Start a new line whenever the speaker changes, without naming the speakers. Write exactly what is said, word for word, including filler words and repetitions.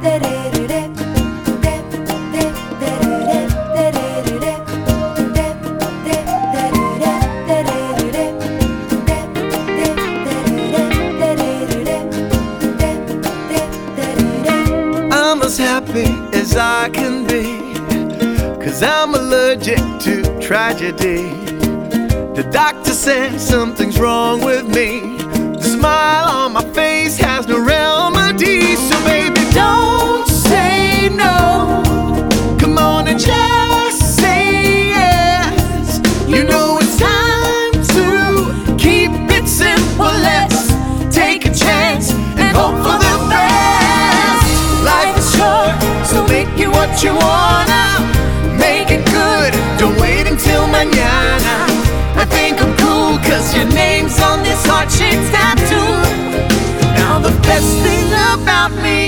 I'm as happy as I can be, 'cause I'm allergic to tragedy. The doctor said something's wrong with me. The smile on my face has no remedy. So baby, don't say no. Come on and just say yes. You know it's time to keep it simple. Let's take a chance and hope for the best. Life is short, so make it what you wanna. Make it good, don't wait until mañana. I think I'm cool, 'cause your name's on this heart-shaped tattoo. Now the best thing about me